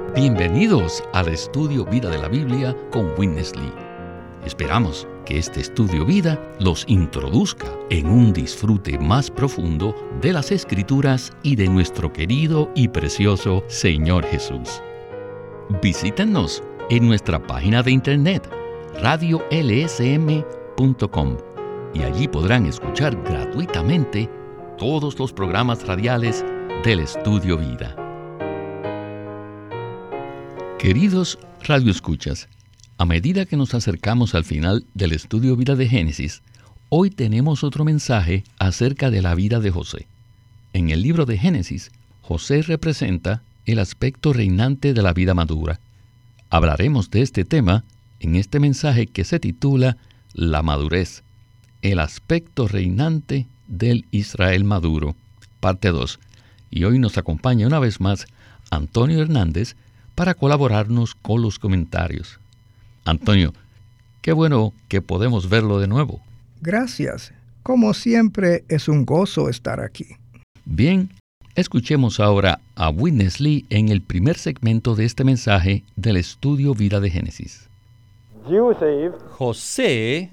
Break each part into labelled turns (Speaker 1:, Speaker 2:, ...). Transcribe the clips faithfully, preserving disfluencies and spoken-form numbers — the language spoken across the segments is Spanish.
Speaker 1: Bienvenidos al Estudio Vida de la Biblia con Witness Lee. Esperamos que este Estudio Vida los introduzca en un disfrute más profundo de las Escrituras y de nuestro querido y precioso Señor Jesús. Visítenos en nuestra página de internet radio l s m punto com y allí podrán escuchar gratuitamente todos los programas radiales del Estudio Vida. Queridos radioescuchas, a medida que nos acercamos al final del Estudio Vida de Génesis, hoy tenemos otro mensaje acerca de la vida de José. En el libro de Génesis, José representa el aspecto reinante de la vida madura. Hablaremos de este tema en este mensaje que se titula La madurez, el aspecto reinante del Israel maduro, parte dos. Y hoy nos acompaña una vez más Antonio Hernández para colaborarnos con los comentarios. Antonio, qué bueno que podemos verlo de nuevo.
Speaker 2: Gracias. Como siempre, es un gozo estar aquí.
Speaker 1: Bien, escuchemos ahora a Witness Lee en el primer segmento de este mensaje del Estudio Vida de Génesis.
Speaker 3: José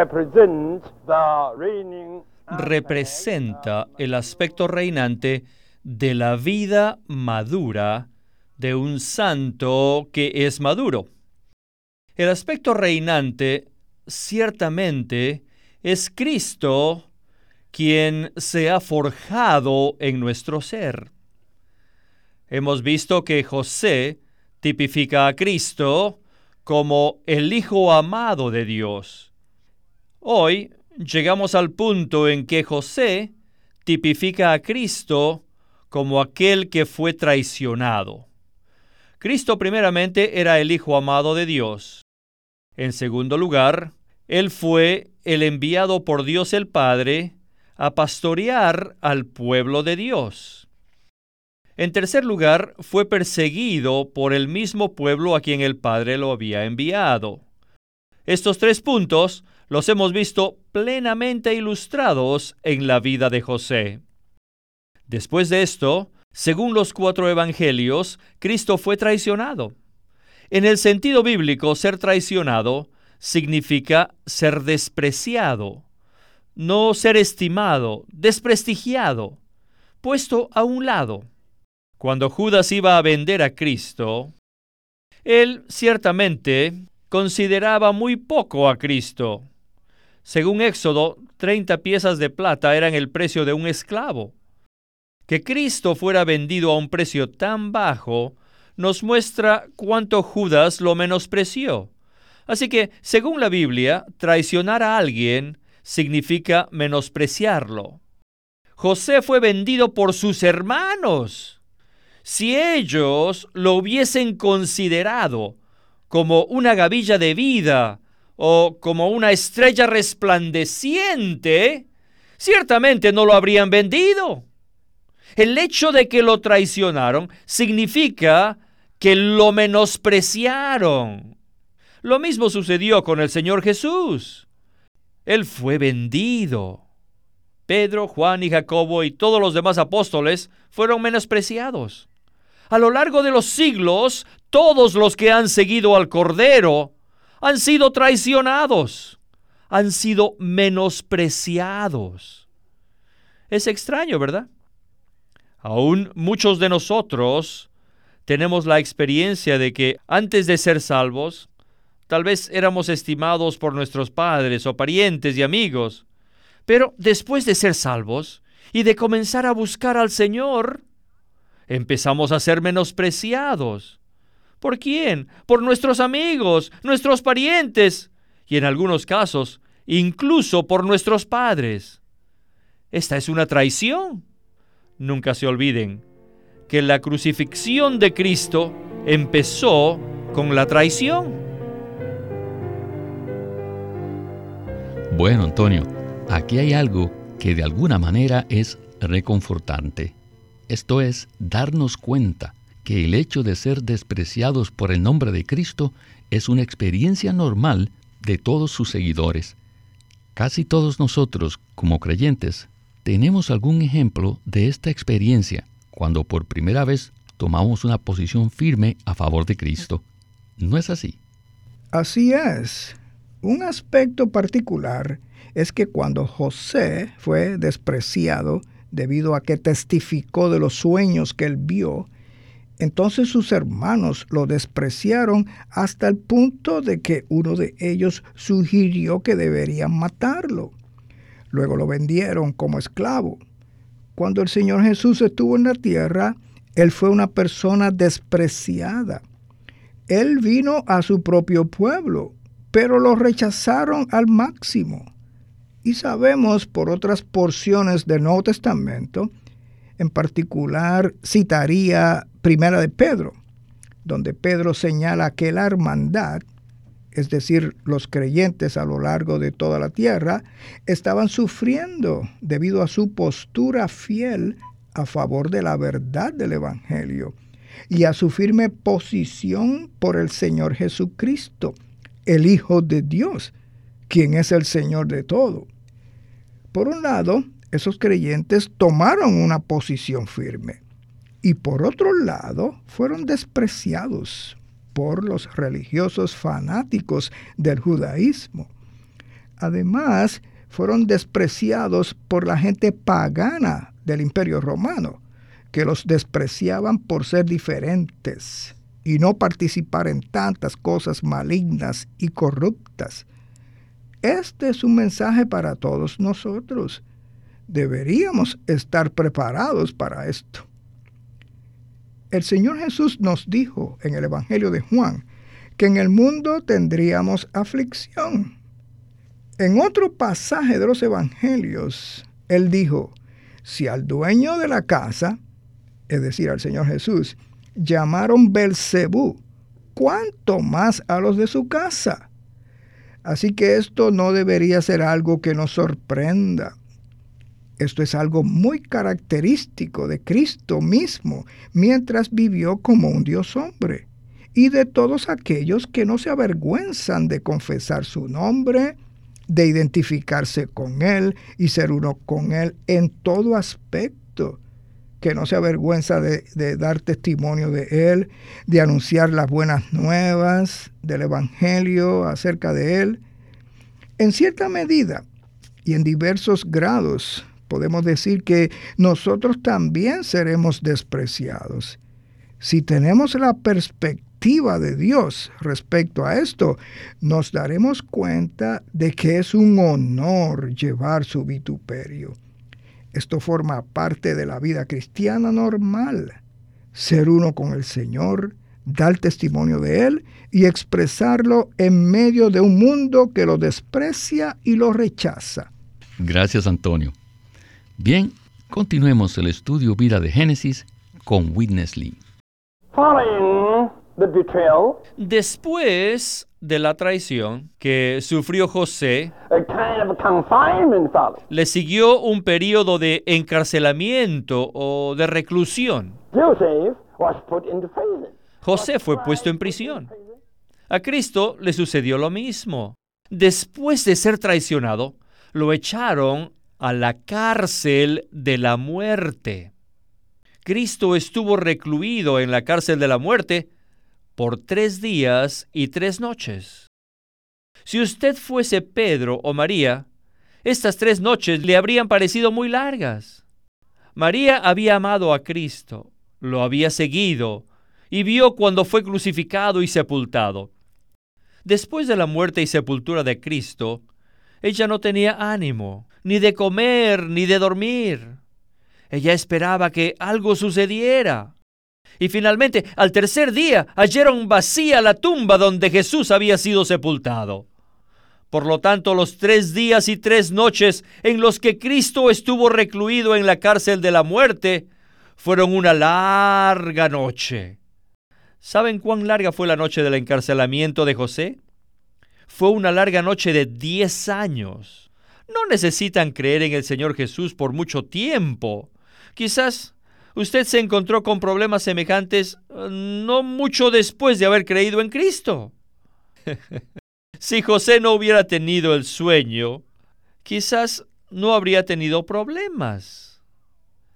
Speaker 3: representa el aspecto reinante de la vida madura de un santo que es maduro. El aspecto reinante ciertamente es Cristo, quien se ha forjado en nuestro ser. Hemos visto que José tipifica a Cristo como el Hijo amado de Dios. Hoy llegamos al punto en que José tipifica a Cristo como aquel que fue traicionado. Cristo primeramente era el Hijo amado de Dios. En segundo lugar, Él fue el enviado por Dios el Padre a pastorear al pueblo de Dios. En tercer lugar, fue perseguido por el mismo pueblo a quien el Padre lo había enviado. Estos tres puntos los hemos visto plenamente ilustrados en la vida de José. Después de esto, según los cuatro evangelios, Cristo fue traicionado. En el sentido bíblico, ser traicionado significa ser despreciado, no ser estimado, desprestigiado, puesto a un lado. Cuando Judas iba a vender a Cristo, él ciertamente consideraba muy poco a Cristo. Según Éxodo, treinta piezas de plata eran el precio de un esclavo. Que Cristo fuera vendido a un precio tan bajo nos muestra cuánto Judas lo menospreció. Así que, según la Biblia, traicionar a alguien significa menospreciarlo. José fue vendido por sus hermanos. Si ellos lo hubiesen considerado como una gavilla de vida o como una estrella resplandeciente, ciertamente no lo habrían vendido. El hecho de que lo traicionaron significa que lo menospreciaron. Lo mismo sucedió con el Señor Jesús. Él fue vendido. Pedro, Juan y Jacobo y todos los demás apóstoles fueron menospreciados. A lo largo de los siglos, todos los que han seguido al Cordero han sido traicionados, han sido menospreciados. Es extraño, ¿verdad? Aún muchos de nosotros tenemos la experiencia de que antes de ser salvos, tal vez éramos estimados por nuestros padres o parientes y amigos, pero después de ser salvos y de comenzar a buscar al Señor, empezamos a ser menospreciados. ¿Por quién? Por nuestros amigos, nuestros parientes y en algunos casos, incluso por nuestros padres. Esta es una traición. Nunca se olviden que la crucifixión de Cristo empezó con la traición.
Speaker 1: Bueno, Antonio, aquí hay algo que de alguna manera es reconfortante. Esto es darnos cuenta que el hecho de ser despreciados por el nombre de Cristo es una experiencia normal de todos sus seguidores. Casi todos nosotros, como creyentes, tenemos algún ejemplo de esta experiencia cuando por primera vez tomamos una posición firme a favor de Cristo. ¿No es así?
Speaker 2: Así es. Un aspecto particular es que cuando José fue despreciado debido a que testificó de los sueños que él vio, entonces sus hermanos lo despreciaron hasta el punto de que uno de ellos sugirió que deberían matarlo. Luego lo vendieron como esclavo. Cuando el Señor Jesús estuvo en la tierra, Él fue una persona despreciada. Él vino a su propio pueblo, pero lo rechazaron al máximo. Y sabemos por otras porciones del Nuevo Testamento, en particular citaría Primera de Pedro, donde Pedro señala que la hermandad, es decir, los creyentes a lo largo de toda la tierra, estaban sufriendo debido a su postura fiel a favor de la verdad del Evangelio y a su firme posición por el Señor Jesucristo, el Hijo de Dios, quien es el Señor de todo. Por un lado, esos creyentes tomaron una posición firme y por otro lado fueron despreciados por los religiosos fanáticos del judaísmo. Además, fueron despreciados por la gente pagana del Imperio Romano, que los despreciaban por ser diferentes y no participar en tantas cosas malignas y corruptas. Este es un mensaje para todos nosotros. Deberíamos estar preparados para esto. El Señor Jesús nos dijo en el Evangelio de Juan que en el mundo tendríamos aflicción. En otro pasaje de los Evangelios, Él dijo, si al dueño de la casa, es decir, al Señor Jesús, llamaron Belcebú, ¿cuánto más a los de su casa? Así que esto no debería ser algo que nos sorprenda. Esto es algo muy característico de Cristo mismo, mientras vivió como un Dios hombre, y de todos aquellos que no se avergüenzan de confesar su nombre, de identificarse con Él y ser uno con Él en todo aspecto, que no se avergüenza de, de dar testimonio de Él, de anunciar las buenas nuevas del Evangelio acerca de Él. En cierta medida y en diversos grados, podemos decir que nosotros también seremos despreciados. Si tenemos la perspectiva de Dios respecto a esto, nos daremos cuenta de que es un honor llevar su vituperio. Esto forma parte de la vida cristiana normal. Ser uno con el Señor, dar testimonio de Él y expresarlo en medio de un mundo que lo desprecia y lo rechaza.
Speaker 1: Gracias, Antonio. Bien, continuemos el estudio Vida de Génesis con Witness Lee.
Speaker 3: Después de la traición que sufrió José, le siguió un período de encarcelamiento o de reclusión. José fue puesto en prisión. A Cristo le sucedió lo mismo. Después de ser traicionado, lo echaron a la cárcel de la muerte. Cristo estuvo recluido en la cárcel de la muerte por tres días y tres noches. Si usted fuese Pedro o María, estas tres noches le habrían parecido muy largas. María había amado a Cristo, lo había seguido y vio cuando fue crucificado y sepultado. Después de la muerte y sepultura de Cristo, ella no tenía ánimo, ni de comer, ni de dormir. Ella esperaba que algo sucediera. Y finalmente, al tercer día, hallaron vacía la tumba donde Jesús había sido sepultado. Por lo tanto, los tres días y tres noches en los que Cristo estuvo recluido en la cárcel de la muerte fueron una larga noche. ¿Saben cuán larga fue la noche del encarcelamiento de José? Fue una larga noche de diez años. No necesitan creer en el Señor Jesús por mucho tiempo. Quizás usted se encontró con problemas semejantes no mucho después de haber creído en Cristo. Si José no hubiera tenido el sueño, quizás no habría tenido problemas.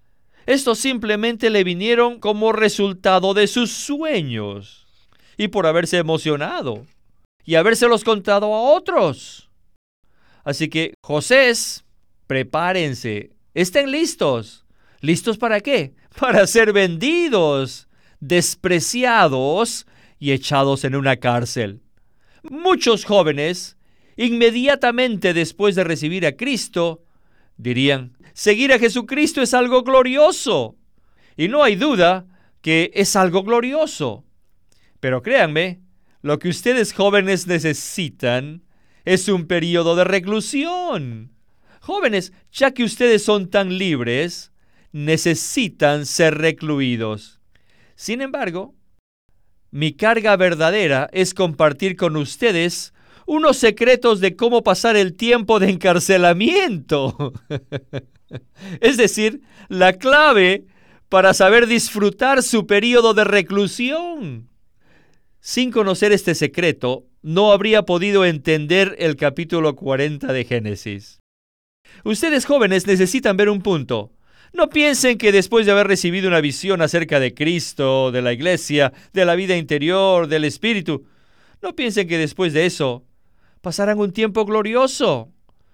Speaker 3: Estos simplemente le vinieron como resultado de sus sueños y por haberse emocionado y habérselos contado a otros. Así que, Josés, prepárense, estén listos. ¿Listos para qué? Para ser vendidos, despreciados y echados en una cárcel. Muchos jóvenes, inmediatamente después de recibir a Cristo, dirían, seguir a Jesucristo es algo glorioso. Y no hay duda que es algo glorioso. Pero créanme, lo que ustedes jóvenes necesitan es un periodo de reclusión. Jóvenes, ya que ustedes son tan libres, necesitan ser recluidos. Sin embargo, mi carga verdadera es compartir con ustedes unos secretos de cómo pasar el tiempo de encarcelamiento. Es decir, la clave para saber disfrutar su periodo de reclusión. Sin conocer este secreto, no habría podido entender el capítulo cuarenta de Génesis. Ustedes jóvenes necesitan ver un punto. No piensen que después de haber recibido una visión acerca de Cristo, de la iglesia, de la vida interior, del Espíritu, no piensen que después de eso pasarán un tiempo glorioso.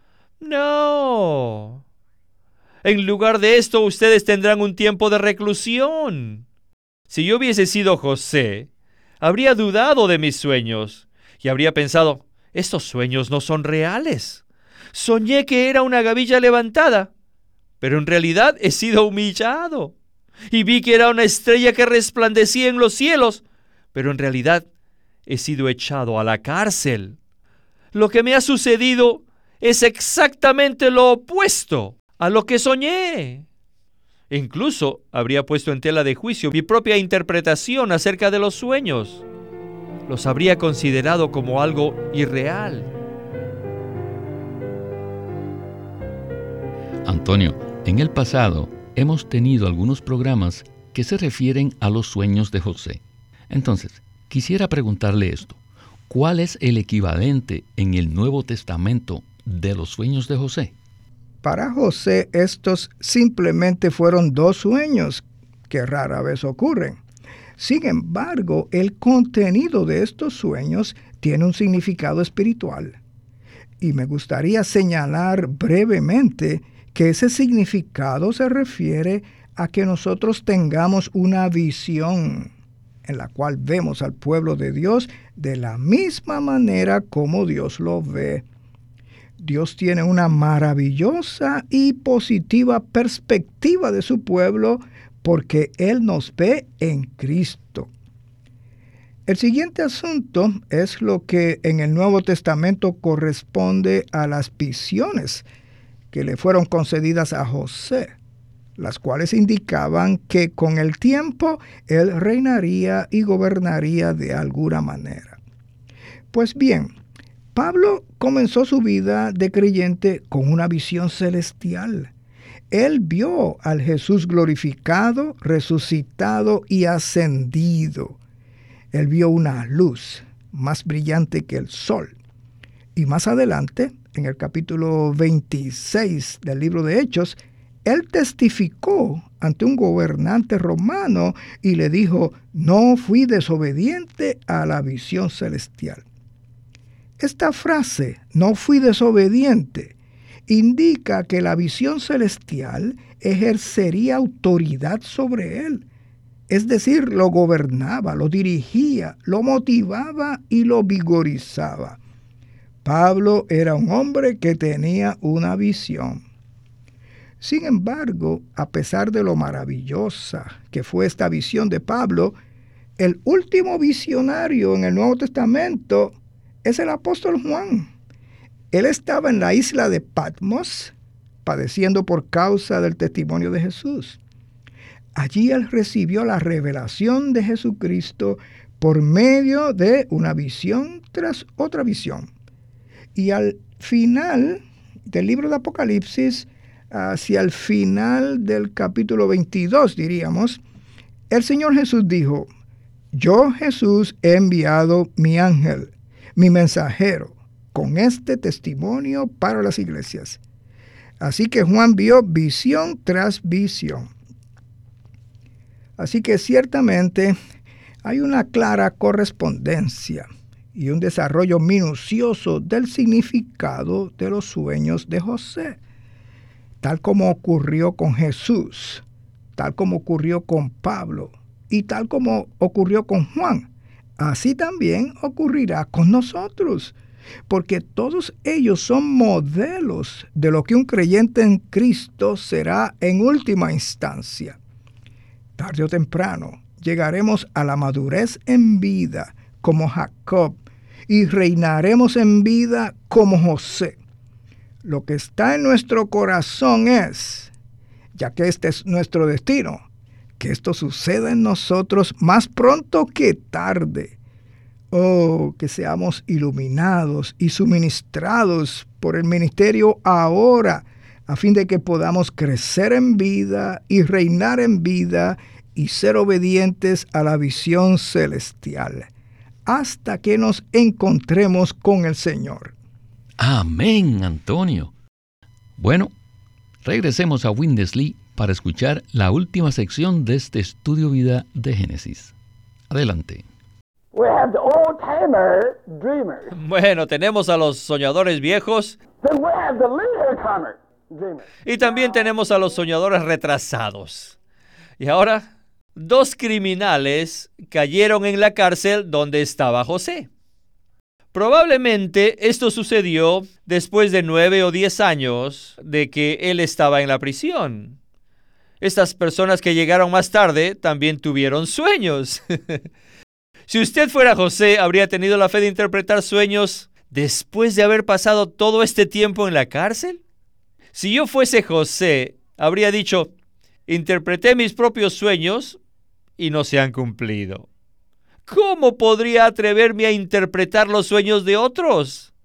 Speaker 3: No. En lugar de esto, ustedes tendrán un tiempo de reclusión. Si yo hubiese sido José, habría dudado de mis sueños y habría pensado, estos sueños no son reales. Soñé que era una gavilla levantada, pero en realidad he sido humillado. Y vi que era una estrella que resplandecía en los cielos, pero en realidad he sido echado a la cárcel. Lo que me ha sucedido es exactamente lo opuesto a lo que soñé. Incluso habría puesto en tela de juicio mi propia interpretación acerca de los sueños. Los habría considerado como algo irreal.
Speaker 1: Antonio, en el pasado hemos tenido algunos programas que se refieren a los sueños de José. Entonces, quisiera preguntarle esto. ¿Cuál es el equivalente en el Nuevo Testamento de los sueños de José?
Speaker 2: Para José, estos simplemente fueron dos sueños que rara vez ocurren. Sin embargo, el contenido de estos sueños tiene un significado espiritual. Y me gustaría señalar brevemente que ese significado se refiere a que nosotros tengamos una visión en la cual vemos al pueblo de Dios de la misma manera como Dios lo ve. Dios tiene una maravillosa y positiva perspectiva de su pueblo porque Él nos ve en Cristo. El siguiente asunto es lo que en el Nuevo Testamento corresponde a las visiones que le fueron concedidas a José, las cuales indicaban que con el tiempo él reinaría y gobernaría de alguna manera. Pues bien, Pablo comenzó su vida de creyente con una visión celestial. Él vio al Jesús glorificado, resucitado y ascendido. Él vio una luz más brillante que el sol. Y más adelante, en el capítulo veintiséis del libro de Hechos, él testificó ante un gobernante romano y le dijo, no fui desobediente a la visión celestial. Esta frase, no fui desobediente, indica que la visión celestial ejercería autoridad sobre él. Es decir, lo gobernaba, lo dirigía, lo motivaba y lo vigorizaba. Pablo era un hombre que tenía una visión. Sin embargo, a pesar de lo maravillosa que fue esta visión de Pablo, el último visionario en el Nuevo Testamento es el apóstol Juan. Él estaba en la isla de Patmos, padeciendo por causa del testimonio de Jesús. Allí él recibió la revelación de Jesucristo por medio de una visión tras otra visión. Y al final del libro de Apocalipsis, hacia el final del capítulo veintidós, diríamos, el Señor Jesús dijo, yo Jesús he enviado mi ángel, mi mensajero, con este testimonio para las iglesias. Así que Juan vio visión tras visión. Así que ciertamente hay una clara correspondencia y un desarrollo minucioso del significado de los sueños de José, tal como ocurrió con Jesús, tal como ocurrió con Pablo y tal como ocurrió con Juan. Así también ocurrirá con nosotros, porque todos ellos son modelos de lo que un creyente en Cristo será en última instancia. Tarde o temprano llegaremos a la madurez en vida como Jacob y reinaremos en vida como José. Lo que está en nuestro corazón es, ya que este es nuestro destino, que esto suceda en nosotros más pronto que tarde. Oh, que seamos iluminados y suministrados por el ministerio ahora, a fin de que podamos crecer en vida y reinar en vida y ser obedientes a la visión celestial, hasta que nos encontremos con el Señor.
Speaker 1: Amén, Antonio. Bueno, regresemos a Windesley para escuchar la última sección de este estudio vida de Génesis. Adelante.
Speaker 4: We have the old-timer dreamers.
Speaker 3: Bueno, tenemos a los soñadores viejos.
Speaker 4: Then we have the later-comer dreamers.
Speaker 3: Y también tenemos a los soñadores retrasados. Y ahora, dos criminales cayeron en la cárcel donde estaba José. Probablemente esto sucedió después de nueve o diez años de que él estaba en la prisión. Estas personas que llegaron más tarde también tuvieron sueños. Si usted fuera José, ¿habría tenido la fe de interpretar sueños después de haber pasado todo este tiempo en la cárcel? Si yo fuese José, habría dicho, interpreté mis propios sueños y no se han cumplido. ¿Cómo podría atreverme a interpretar los sueños de otros?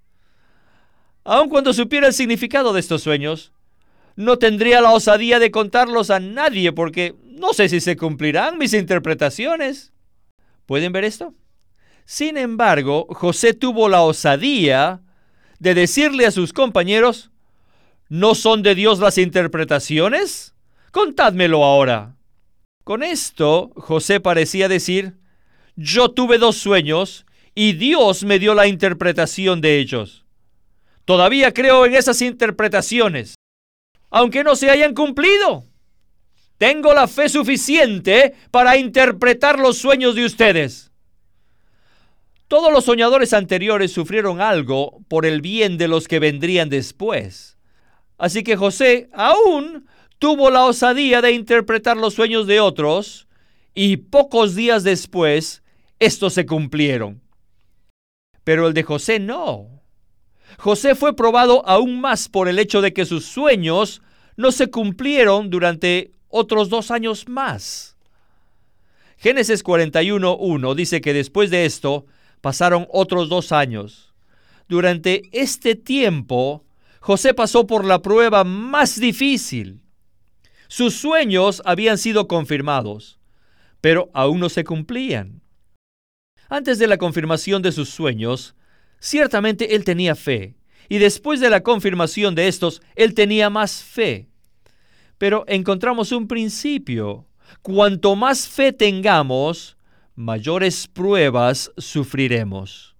Speaker 3: Aun cuando supiera el significado de estos sueños, no tendría la osadía de contarlos a nadie porque no sé si se cumplirán mis interpretaciones. ¿Pueden ver esto? Sin embargo, José tuvo la osadía de decirle a sus compañeros, ¿no son de Dios las interpretaciones? Contádmelo ahora. Con esto, José parecía decir, yo tuve dos sueños y Dios me dio la interpretación de ellos. Todavía creo en esas interpretaciones, aunque no se hayan cumplido. Tengo la fe suficiente para interpretar los sueños de ustedes. Todos los soñadores anteriores sufrieron algo por el bien de los que vendrían después. Así que José aún tuvo la osadía de interpretar los sueños de otros, y pocos días después, estos se cumplieron. Pero el de José no. José fue probado aún más por el hecho de que sus sueños no se cumplieron durante otros dos años más. Génesis cuarenta y uno, uno dice que después de esto pasaron otros dos años. Durante este tiempo, José pasó por la prueba más difícil. Sus sueños habían sido confirmados, pero aún no se cumplían. Antes de la confirmación de sus sueños, ciertamente él tenía fe, y después de la confirmación de estos, él tenía más fe. Pero encontramos un principio. Cuanto más fe tengamos, mayores pruebas sufriremos.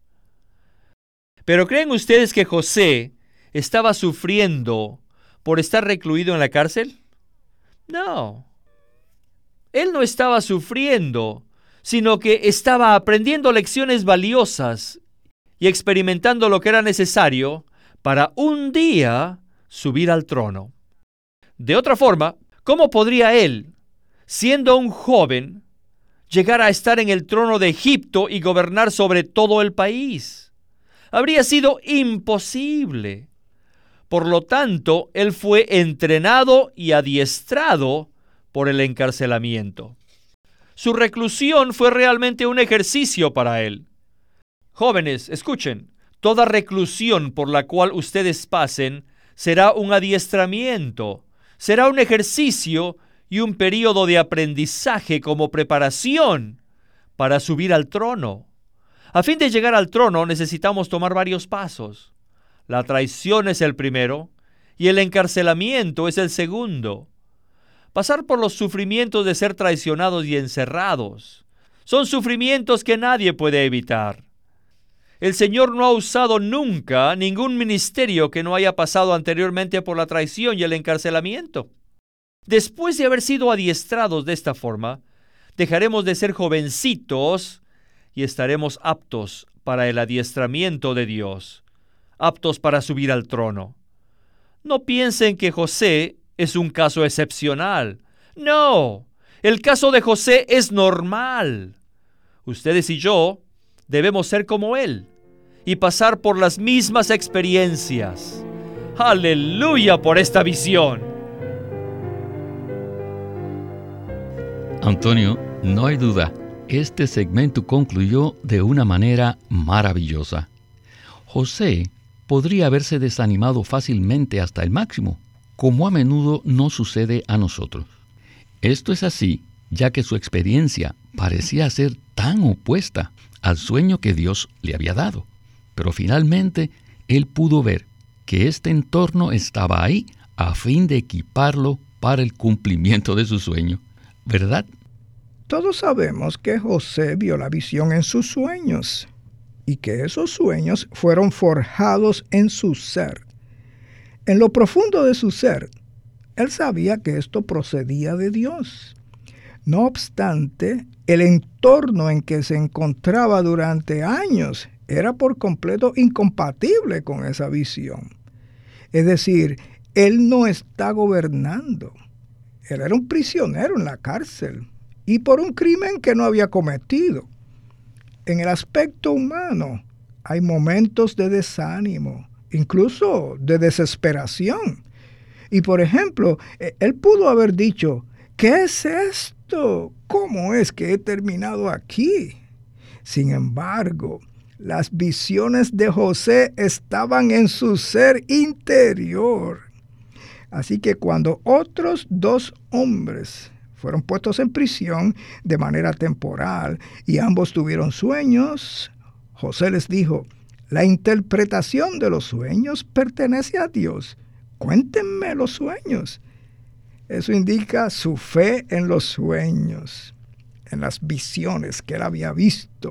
Speaker 3: ¿Pero creen ustedes que José estaba sufriendo por estar recluido en la cárcel? No. Él no estaba sufriendo, sino que estaba aprendiendo lecciones valiosas y experimentando lo que era necesario para un día subir al trono. De otra forma, ¿cómo podría él, siendo un joven, llegar a estar en el trono de Egipto y gobernar sobre todo el país? Habría sido imposible. Por lo tanto, él fue entrenado y adiestrado por el encarcelamiento. Su reclusión fue realmente un ejercicio para él. Jóvenes, escuchen, toda reclusión por la cual ustedes pasen será un adiestramiento. Será un ejercicio y un período de aprendizaje como preparación para subir al trono. A fin de llegar al trono necesitamos tomar varios pasos. La traición es el primero y el encarcelamiento es el segundo. pasar por los sufrimientos de ser traicionados y encerrados. Son sufrimientos que nadie puede evitar. El Señor no ha usado nunca ningún ministerio que no haya pasado anteriormente por la traición y el encarcelamiento. Después de haber sido adiestrados de esta forma, dejaremos de ser jovencitos y estaremos aptos para el adiestramiento de Dios, aptos para subir al trono. No piensen que José es un caso excepcional. No, el caso de José es normal. Ustedes y yo debemos ser como él y pasar por las mismas experiencias. ¡Aleluya por esta visión!
Speaker 1: Antonio, no hay duda, este segmento concluyó de una manera maravillosa. José podría haberse desanimado fácilmente hasta el máximo, como a menudo no sucede a nosotros. Esto es así, ya que su experiencia parecía ser tan opuesta al sueño que Dios le había dado. Pero finalmente, él pudo ver que este entorno estaba ahí a fin de equiparlo para el cumplimiento de su sueño. ¿Verdad?
Speaker 2: Todos sabemos que José vio la visión en sus sueños y que esos sueños fueron forjados en su ser. En lo profundo de su ser, él sabía que esto procedía de Dios. No obstante, el entorno en que se encontraba durante años era por completo incompatible con esa visión. Es decir, él no está gobernando. Él era un prisionero en la cárcel y por un crimen que no había cometido. En el aspecto humano hay momentos de desánimo, incluso de desesperación. Y por ejemplo, él pudo haber dicho, ¿qué es esto? ¿Cómo es que he terminado aquí? Sin embargo, las visiones de José estaban en su ser interior. Así que cuando otros dos hombres fueron puestos en prisión de manera temporal y ambos tuvieron sueños, José les dijo, la interpretación de los sueños pertenece a Dios. Cuéntenme los sueños. Eso indica su fe en los sueños, en las visiones que él había visto.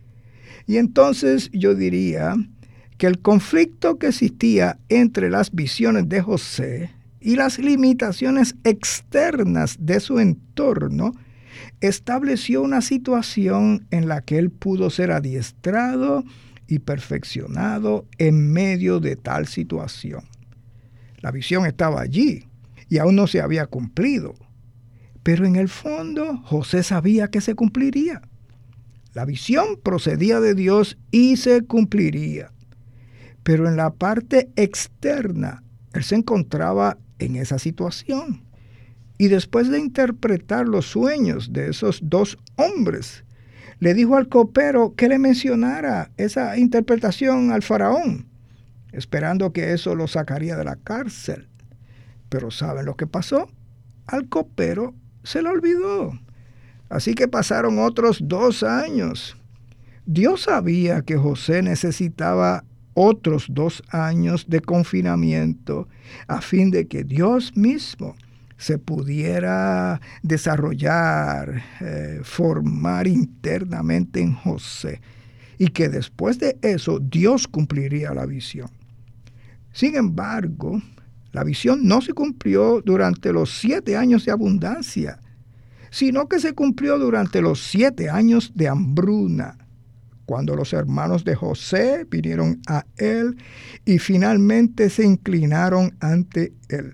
Speaker 2: Y entonces yo diría que el conflicto que existía entre las visiones de José y las limitaciones externas de su entorno estableció una situación en la que él pudo ser adiestrado y perfeccionado en medio de tal situación. La visión estaba allí y aún no se había cumplido, pero en el fondo José sabía que se cumpliría. La visión procedía de Dios y se cumpliría. Pero en la parte externa, él se encontraba en esa situación. Y después de interpretar los sueños de esos dos hombres, le dijo al copero que le mencionara esa interpretación al faraón, esperando que eso lo sacaría de la cárcel. Pero ¿saben lo que pasó? Al copero se le olvidó. Así que pasaron otros dos años. Dios sabía que José necesitaba otros dos años de confinamiento a fin de que Dios mismo se pudiera desarrollar, eh, formar internamente en José, y que después de eso Dios cumpliría la visión. Sin embargo, la visión no se cumplió durante los siete años de abundancia, sino que se cumplió durante los siete años de hambruna, cuando los hermanos de José vinieron a él y finalmente se inclinaron ante él.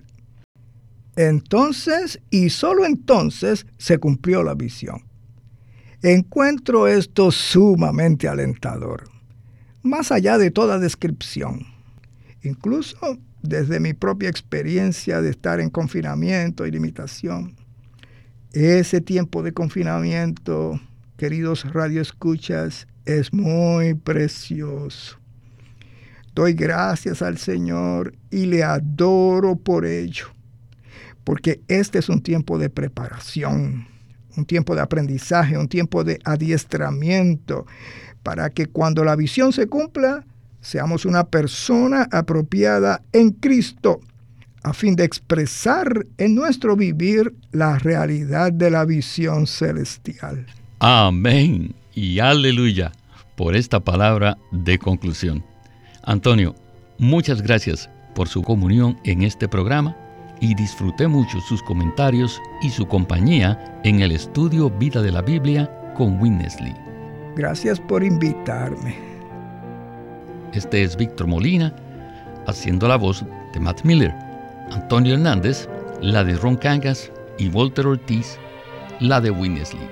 Speaker 2: Entonces, y solo entonces, se cumplió la visión. Encuentro esto sumamente alentador, más allá de toda descripción. Incluso desde mi propia experiencia de estar en confinamiento y limitación. Ese tiempo de confinamiento, queridos radioescuchas, es muy precioso. Doy gracias al Señor y le adoro por ello, porque este es un tiempo de preparación, un tiempo de aprendizaje, un tiempo de adiestramiento, para que cuando la visión se cumpla, seamos una persona apropiada en Cristo, a fin de expresar en nuestro vivir la realidad de la visión celestial.
Speaker 1: Amén y aleluya por esta palabra de conclusión. Antonio, muchas gracias por su comunión en este programa y disfruté mucho sus comentarios y su compañía en el estudio Vida de la Biblia con Witness Lee.
Speaker 2: Gracias por invitarme.
Speaker 1: Este es Víctor Molina, haciendo la voz de Matt Miller, Antonio Hernández, la de Ron Cangas, y Walter Ortiz, la de Witness Lee.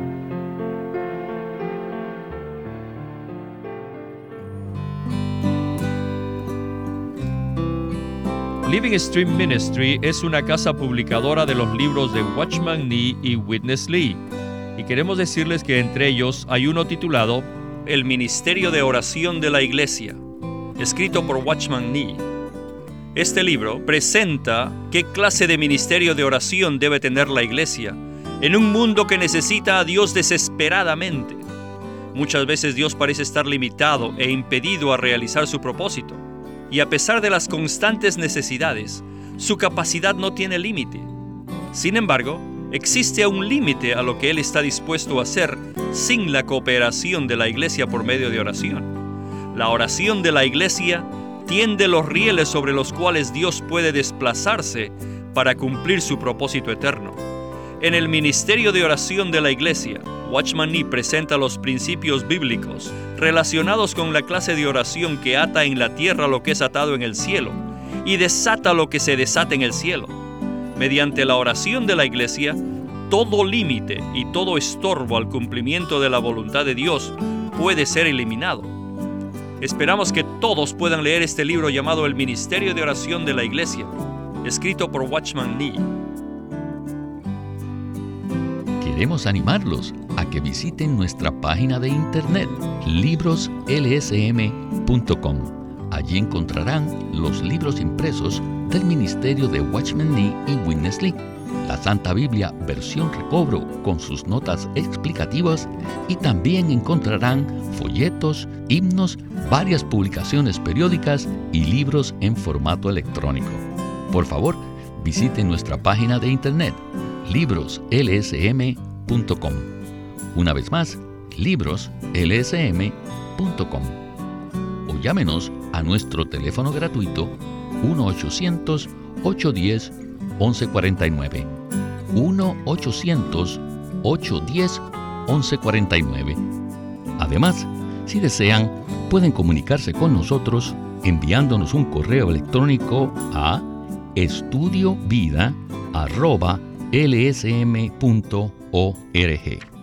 Speaker 3: Living Stream Ministry es una casa publicadora de los libros de Watchman Nee y Witness Lee, y queremos decirles que entre ellos hay uno titulado El Ministerio de Oración de la Iglesia, escrito por Watchman Nee. Este libro presenta qué clase de ministerio de oración debe tener la iglesia en un mundo que necesita a Dios desesperadamente. Muchas veces Dios parece estar limitado e impedido a realizar su propósito, y a pesar de las constantes necesidades, su capacidad no tiene límite. Sin embargo, existe un límite a lo que Él está dispuesto a hacer sin la cooperación de la iglesia por medio de oración. La oración de la iglesia tiende los rieles sobre los cuales Dios puede desplazarse para cumplir su propósito eterno. En el ministerio de oración de la iglesia, Watchman Nee presenta los principios bíblicos relacionados con la clase de oración que ata en la tierra lo que es atado en el cielo y desata lo que se desata en el cielo. Mediante la oración de la iglesia, todo límite y todo estorbo al cumplimiento de la voluntad de Dios puede ser eliminado. Esperamos que todos puedan leer este libro llamado El Ministerio de Oración de la Iglesia, escrito por Watchman Nee.
Speaker 1: Queremos animarlos a que visiten nuestra página de internet, libros l s m punto com. Allí encontrarán los libros impresos del ministerio de Watchman Nee y Witness Lee, la Santa Biblia versión recobro con sus notas explicativas, y también encontrarán folletos, himnos, varias publicaciones periódicas y libros en formato electrónico. Por favor, visiten nuestra página de internet, libros l s m punto com. Una vez más, libros l s m punto com. O llámenos a nuestro teléfono gratuito uno ochocientos, ochocientos diez, once cuarenta y nueve. uno ochocientos, ochocientos diez, once cuarenta y nueve. Además, si desean, pueden comunicarse con nosotros enviándonos un correo electrónico a estudiovida arroba l s m punto org.